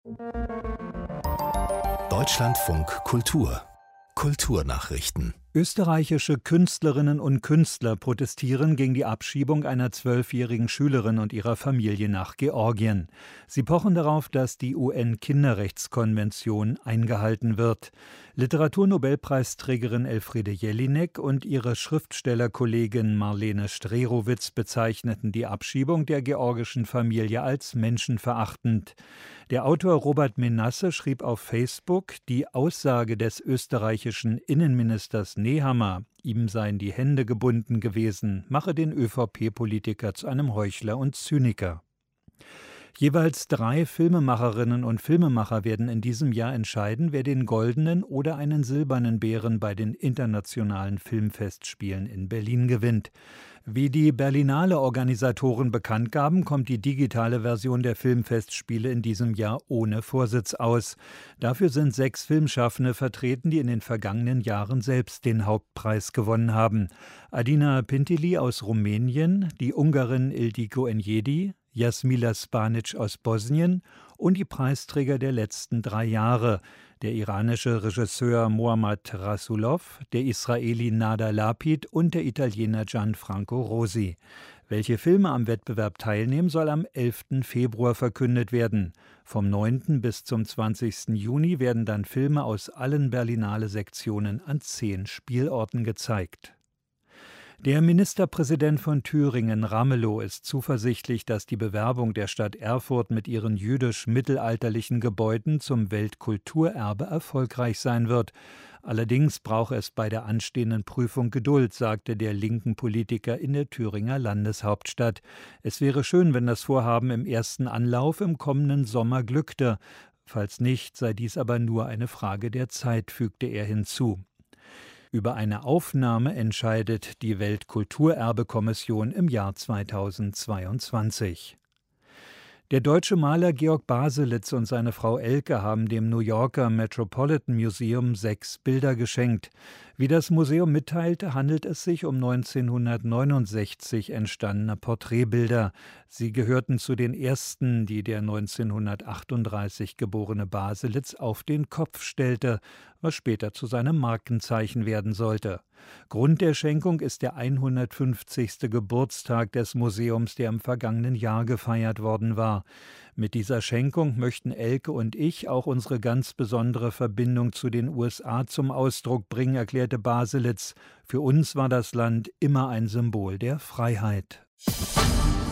Deutschlandfunk Kultur Kulturnachrichten. Österreichische Künstlerinnen und Künstler protestieren gegen die Abschiebung einer 12-jährigen Schülerin und ihrer Familie nach Georgien. Sie pochen darauf, dass die UN-Kinderrechtskonvention eingehalten wird. Literaturnobelpreisträgerin Elfriede Jelinek und ihre Schriftstellerkollegin Marlene Strerowitz bezeichneten die Abschiebung der georgischen Familie als menschenverachtend. Der Autor Robert Menasse schrieb auf Facebook, die Aussage des österreichischen Innenministers Nehammer, ihm seien die Hände gebunden gewesen, mache den ÖVP-Politiker zu einem Heuchler und Zyniker. Jeweils 3 Filmemacherinnen und Filmemacher werden in diesem Jahr entscheiden, wer den goldenen oder einen silbernen Bären bei den internationalen Filmfestspielen in Berlin gewinnt. Wie die Berlinale-Organisatoren bekannt gaben, kommt die digitale Version der Filmfestspiele in diesem Jahr ohne Vorsitz aus. Dafür sind 6 Filmschaffende vertreten, die in den vergangenen Jahren selbst den Hauptpreis gewonnen haben. Adina Pintili aus Rumänien, die Ungarin Ildiko Enyedi, Jasmila Spanic aus Bosnien und die Preisträger der letzten 3 Jahre, der iranische Regisseur Mohammad Rasulov, der Israeli Nader Lapid und der Italiener Gianfranco Rosi. Welche Filme am Wettbewerb teilnehmen, soll am 11. Februar verkündet werden. Vom 9. bis zum 20. Juni werden dann Filme aus allen Berlinale-Sektionen an 10 Spielorten gezeigt. Der Ministerpräsident von Thüringen, Ramelow, ist zuversichtlich, dass die Bewerbung der Stadt Erfurt mit ihren jüdisch-mittelalterlichen Gebäuden zum Weltkulturerbe erfolgreich sein wird. Allerdings brauche es bei der anstehenden Prüfung Geduld, sagte der linken Politiker in der Thüringer Landeshauptstadt. Es wäre schön, wenn das Vorhaben im ersten Anlauf im kommenden Sommer glückte. Falls nicht, sei dies aber nur eine Frage der Zeit, fügte er hinzu. Über eine Aufnahme entscheidet die Weltkulturerbe-Kommission im Jahr 2022. Der deutsche Maler Georg Baselitz und seine Frau Elke haben dem New Yorker Metropolitan Museum 6 Bilder geschenkt. Wie das Museum mitteilte, handelt es sich um 1969 entstandene Porträtbilder. Sie gehörten zu den ersten, die der 1938 geborene Baselitz auf den Kopf stellte, was später zu seinem Markenzeichen werden sollte. Grund der Schenkung ist der 150. Geburtstag des Museums, der im vergangenen Jahr gefeiert worden war. Mit dieser Schenkung möchten Elke und ich auch unsere ganz besondere Verbindung zu den USA zum Ausdruck bringen, erklärte Baselitz. Für uns war das Land immer ein Symbol der Freiheit.